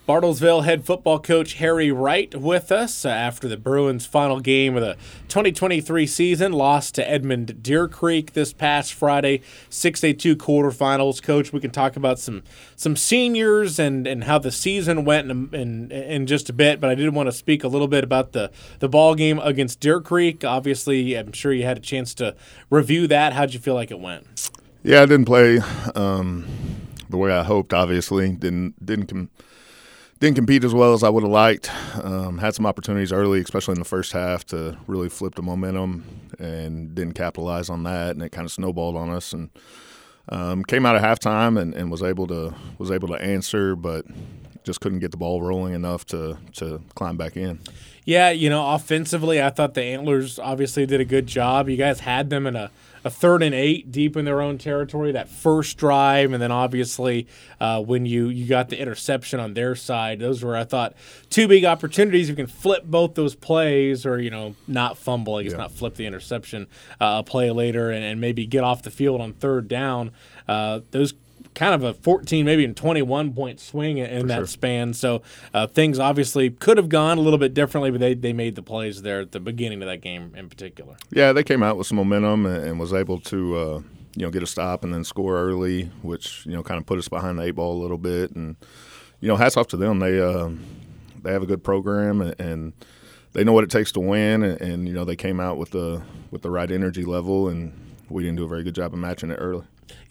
Bartlesville head football coach Harry Wright with us after the Bruins' final game of the 2023 season, lost to Edmond Deer Creek this past Friday, 6A2 quarterfinals. Coach, we can talk about some seniors and how the season went in just a bit, but I did want to speak a little bit about the ball game against Deer Creek. Obviously, I'm sure you had a chance to review that. How'd you feel like it went? Yeah, I didn't play the way I hoped. Obviously, didn't compete as well as I would have liked. Had some opportunities early, especially in the first half, to really flip the momentum, and didn't capitalize on that, and it kind of snowballed on us. And came out at halftime and was able to answer, but just couldn't get the ball rolling enough to climb back in. Yeah, offensively, I thought the Antlers obviously did a good job. You guys had them in a 3rd and 8 deep in their own territory, that first drive, and then obviously when you got the interception on their side, those were, I thought, 2 big opportunities. You can flip both those plays or, not fumble, not flip the interception a play later and maybe get off the field on 3rd down. Those kind of a 14, maybe even 21-point swing in that span. So things obviously could have gone a little bit differently, but they made the plays there at the beginning of that game in particular. Yeah, they came out with some momentum and was able to get a stop and then score early, which kind of put us behind the 8 ball a little bit. And hats off to them. They have a good program and they know what it takes to win. And they came out with the right energy level, and we didn't do a very good job of matching it early.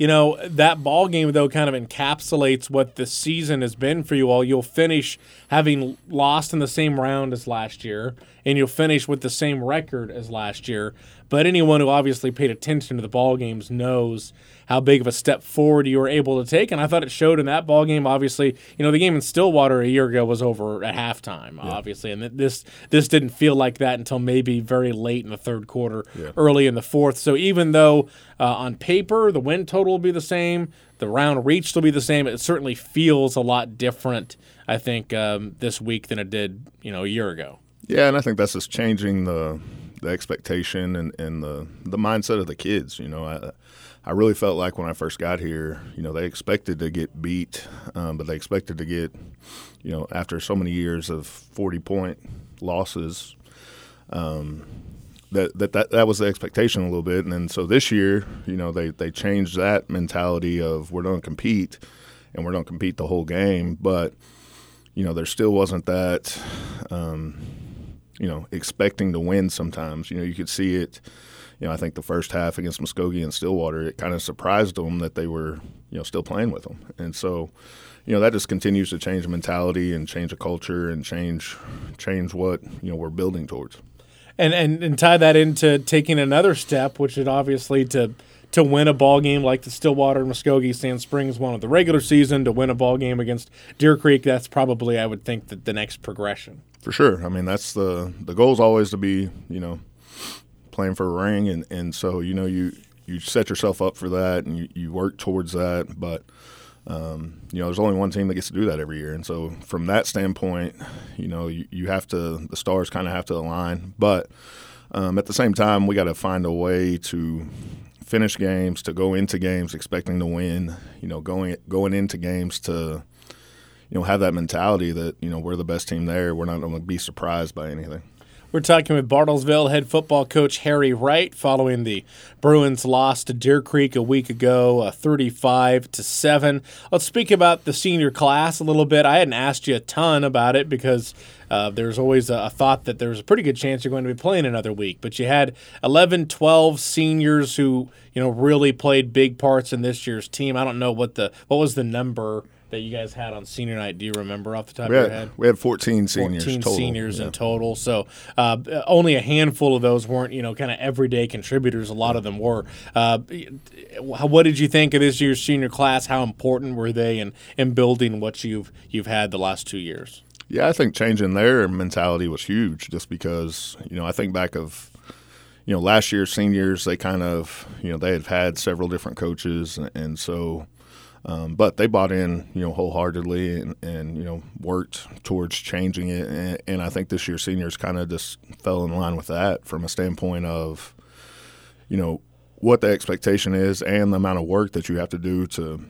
That ball game, though, kind of encapsulates what the season has been for you all. You'll finish having lost in the same round as last year, and you'll finish with the same record as last year. But anyone who obviously paid attention to the ball games knows how big of a step forward you were able to take. And I thought it showed in that ball game. Obviously, the game in Stillwater a year ago was over at halftime, obviously. And this didn't feel like that until maybe very late in the 3rd quarter, early in the 4th. So even though on paper the win total will be the same, the round reached will be the same, it certainly feels a lot different, I think, this week than it did, a year ago. Yeah, and I think that's just changing the expectation and the mindset of the kids. I really felt like when I first got here, they expected to get beat, but they expected to get, after so many years of 40-point losses, that was the expectation a little bit. And then so this year, they changed that mentality of we're going to compete, and we're going to compete the whole game. But, there still wasn't that, expecting to win sometimes. You could see it. I think the first half against Muskogee and Stillwater, it kind of surprised them that they were, still playing with them. And so, that just continues to change the mentality and change the culture and change what, we're building towards. And tie that into taking another step, which is obviously to win a ball game like the Stillwater and Muskogee Sand Springs won of the regular season, to win a ball game against Deer Creek. That's probably, I would think, the next progression. For sure. I mean, that's the goal is always to be, playing for a ring, and so you set yourself up for that, and you work towards that. But there's only one team that gets to do that every year, and so from that standpoint, you have to, the stars kind of have to align. But at the same time, we got to find a way to finish games, to go into games expecting to win. Going into games to have that mentality that we're the best team there. We're not going to be surprised by anything. We're talking with Bartlesville head football coach Harry Wright following the Bruins' loss to Deer Creek a week ago, 35-7. Let's speak about the senior class a little bit. I hadn't asked you a ton about it because there's always a thought that there's a pretty good chance you're going to be playing another week. But you had 11, 12 seniors who really played big parts in this year's team. I don't know what was the number that you guys had on senior night. Do you remember off the top of your head? We had 14 seniors 14 total. Seniors in total. So only a handful of those weren't, kind of everyday contributors. A lot of them were. What did you think of this year's senior class? How important were they in building what you've had the last 2 years? Yeah, I think changing their mentality was huge just because, I think back of, last year's seniors, they kind of, they had several different coaches, and so but they bought in, wholeheartedly and worked towards changing it. And I think this year's seniors kind of just fell in line with that from a standpoint of, what the expectation is and the amount of work that you have to do to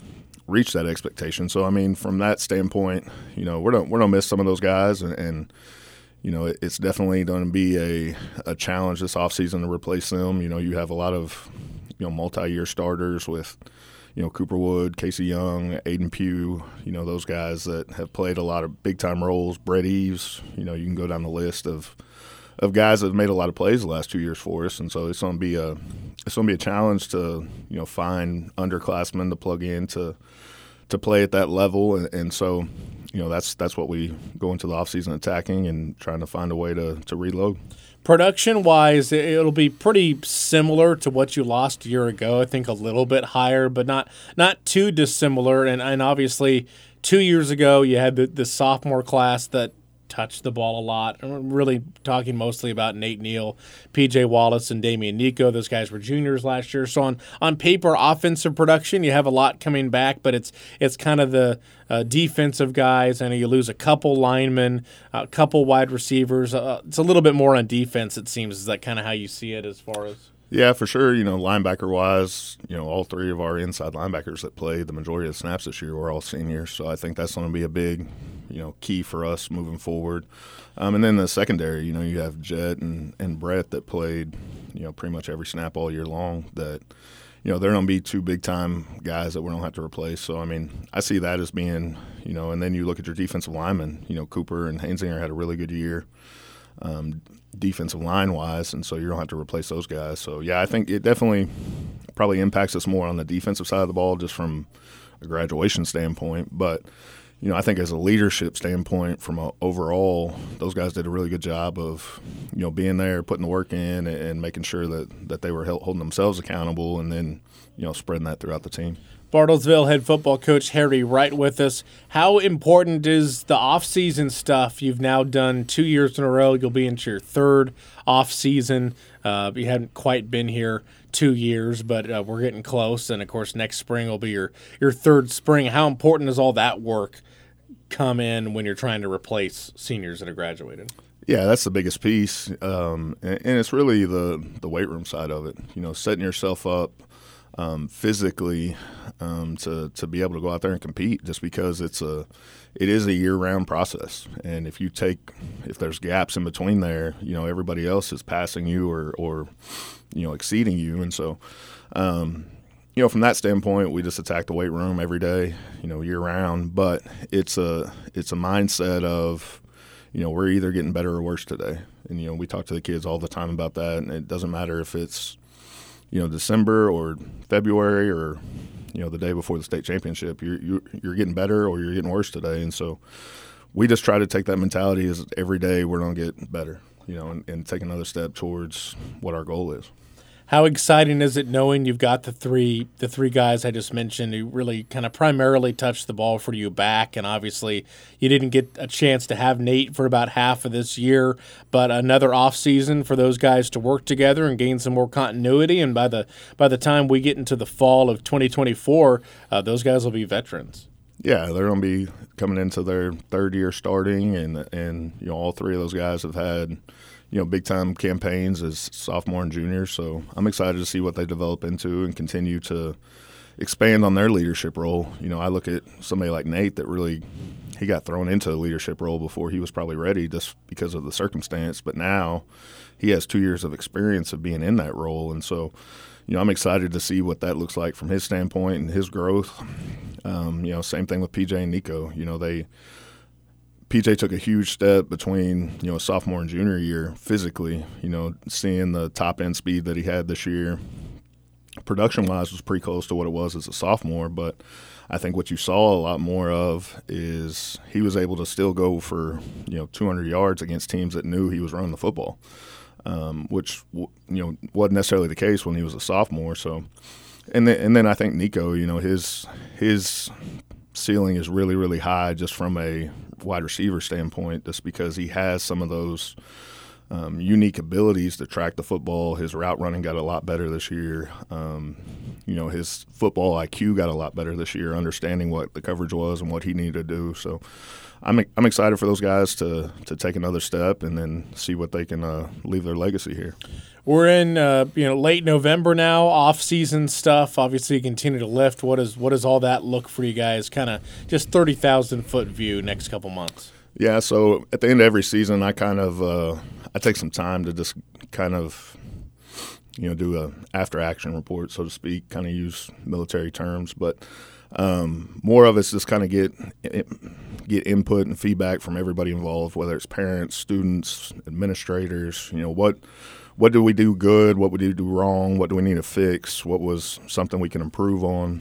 reach that expectation. So I mean, from that standpoint, we're gonna miss some of those guys, and it's definitely going to be a challenge this offseason to replace them. You have a lot of multi-year starters with Cooper Wood, Casey Young, Aiden Pugh, those guys that have played a lot of big-time roles. Brett Eves, you can go down the list of guys that have made a lot of plays the last 2 years for us, and so it's going to be a challenge to find underclassmen to plug in to play at that level, and so that's what we go into the offseason attacking and trying to find a way to reload. Production-wise, it'll be pretty similar to what you lost a year ago. I think a little bit higher, but not too dissimilar. And obviously, 2 years ago, you had the sophomore class that touched the ball a lot. I'm really talking mostly about Nate Neal, P.J. Wallace, and Damian Nico. Those guys were juniors last year. So on paper, offensive production, you have a lot coming back, but it's kind of the defensive guys. I know you lose a couple linemen, a couple wide receivers. It's a little bit more on defense, it seems. Is that kind of how you see it as far as? Yeah, for sure. Linebacker-wise, all three of our inside linebackers that played the majority of the snaps this year were all seniors. So I think that's going to be a big, key for us moving forward. And then the secondary, you have Jet and Brett that played, pretty much every snap all year long that, they're going to be two big-time guys that we don't have to replace. So, I mean, I see that as being, and then you look at your defensive linemen. Cooper and Hainzinger had a really good year. Defensive line-wise, and so you don't have to replace those guys. So, yeah, I think it definitely probably impacts us more on the defensive side of the ball just from a graduation standpoint. But, I think as a leadership standpoint from a overall, those guys did a really good job of, being there, putting the work in, and making sure that they were holding themselves accountable and then, spreading that throughout the team. Bartlesville head football coach Harry Wright with us. How important is the off-season stuff? You've now done 2 years in a row. You'll be into your third off-season. You haven't quite been here 2 years, but we're getting close. And, of course, next spring will be your third spring. How important does all that work come in when you're trying to replace seniors that have graduated? Yeah, that's the biggest piece. And it's really the weight room side of it, setting yourself up physically to be able to go out there and compete, just because it is a year-round process. And if there's gaps in between there, everybody else is passing you or exceeding you. And so, from that standpoint, we just attack the weight room every day, year-round. But it's a mindset of, we're either getting better or worse today. And, we talk to the kids all the time about that, and it doesn't matter if it's December or February or, the day before the state championship, you're getting better or you're getting worse today. And so we just try to take that mentality as every day we're going to get better, and take another step towards what our goal is. How exciting is it knowing you've got the three guys I just mentioned who really kind of primarily touched the ball for you back? And obviously you didn't get a chance to have Nate for about half of this year, but another offseason for those guys to work together and gain some more continuity. And by the time we get into the fall of 2024, those guys will be veterans. Yeah, they're going to be coming into their third year starting, and all three of those guys have had big-time campaigns as sophomore and junior. So I'm excited to see what they develop into and continue to expand on their leadership role. I look at somebody like Nate that really he got thrown into a leadership role before he was probably ready just because of the circumstance. But now he has 2 years of experience of being in that role. And so, I'm excited to see what that looks like from his standpoint and his growth. Same thing with PJ and Nico. PJ took a huge step between, sophomore and junior year physically, seeing the top end speed that he had this year. Production-wise was pretty close to what it was as a sophomore, but I think what you saw a lot more of is he was able to still go for, 200 yards against teams that knew he was running the football, which, wasn't necessarily the case when he was a sophomore. So, and then I think Nico, his ceiling is really, really high just from a wide receiver standpoint, just because he has some of those unique abilities to track the football. His route running got a lot better this year. His football IQ got a lot better this year, understanding what the coverage was and what he needed to do. So I'm excited for those guys to take another step and then see what they can leave their legacy here. We're in late November now, off-season stuff. Obviously, you continue to lift. What does all that look for you guys? Kind of just 30,000-foot view next couple months. Yeah, so at the end of every season, I kind of I take some time to just kind of do a after-action report, so to speak, kind of use military terms, but more of it's just kind of get input and feedback from everybody involved, whether it's parents, students, administrators. What do we do good? What would we do wrong? What do we need to fix? What was something we can improve on?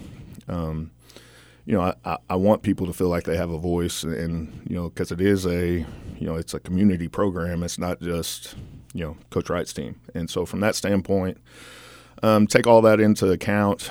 I want people to feel like they have a voice, and because it is it's a community program. It's not just Coach Wright's team, and so from that standpoint, take all that into account.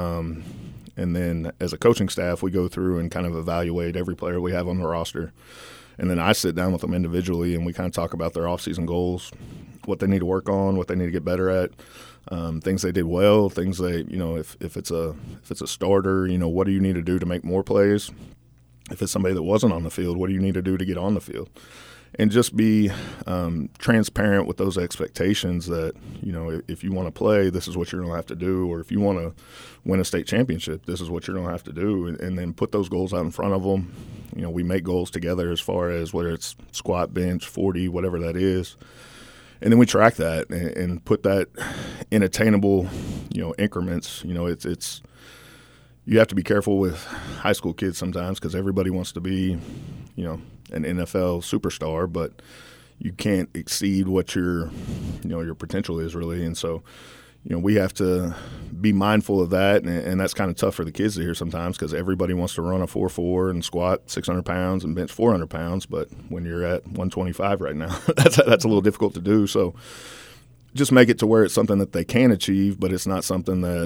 And then as a coaching staff, we go through and kind of evaluate every player we have on the roster. And then I sit down with them individually, and we kind of talk about their off-season goals, what they need to work on, what they need to get better at, things they did well, things they, if it's a starter, what do you need to do to make more plays? If it's somebody that wasn't on the field, what do you need to do to get on the field? And just be transparent with those expectations that, if you want to play, this is what you're going to have to do. Or if you want to win a state championship, this is what you're going to have to do. And then put those goals out in front of them. We make goals together as far as whether it's squat, bench, 40, whatever that is. And then we track that and put that in attainable, increments. It's you have to be careful with high school kids sometimes because everybody wants to be, an NFL superstar, but you can't exceed what your potential is really. And so, we have to be mindful of that, and that's kind of tough for the kids to hear sometimes because everybody wants to run a 4.4 and squat 600 pounds and bench 400 pounds, but when you're at 125 right now, that's a little difficult to do. So just make it to where it's something that they can achieve, but it's not something that,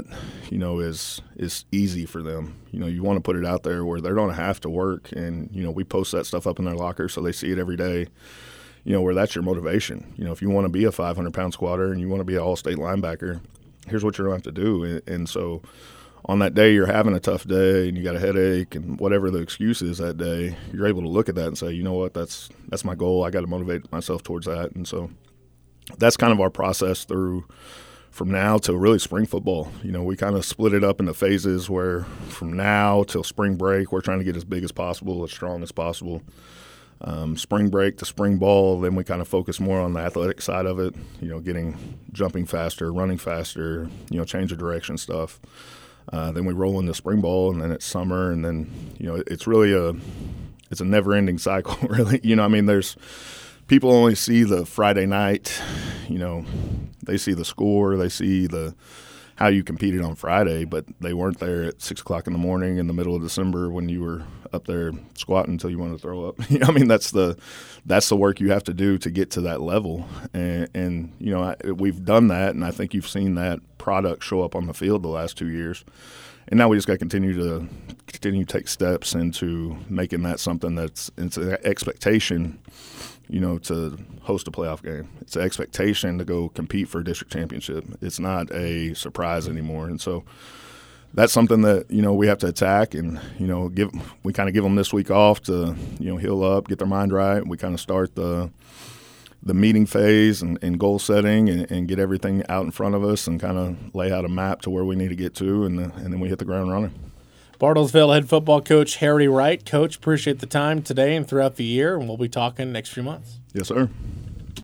is easy for them. You want to put it out there where they're going to have to work, and, we post that stuff up in their locker so they see it every day, where that's your motivation. If you want to be a 500-pound squatter and you want to be an all-state linebacker, here's what you're going to have to do. And so on that day you're having a tough day and you got a headache and whatever the excuse is that day, you're able to look at that and say, you know what, that's my goal. I got to motivate myself towards that. And so that's kind of our process through from now till really spring football. We kind of split it up into phases where from now till spring break, we're trying to get as big as possible, as strong as possible. Spring break to spring ball, then we kind of focus more on the athletic side of it, jumping faster, running faster, change of direction stuff. Then we roll into spring ball, and then it's summer, and then, it's really it's a never-ending cycle, really. There's people only see the Friday night, they see the score, they see how you competed on Friday, but they weren't there at 6 o'clock in the morning in the middle of December when you were up there squatting until you wanted to throw up. That's the work you have to do to get to that level. And we've done that, and I think you've seen that product show up on the field the last 2 years. And now we just got to continue to take steps into making that something it's an expectation, to host a playoff game. It's an expectation to go compete for a district championship. It's not a surprise anymore. And so that's something that, we have to attack and, we kind of give them this week off to, heal up, get their mind right. We kind of start the meeting phase and goal setting and get everything out in front of us and kind of lay out a map to where we need to get to, and then we hit the ground running. Bartlesville head football coach Harry Wright. Coach, appreciate the time today and throughout the year, and we'll be talking next few months. Yes, sir.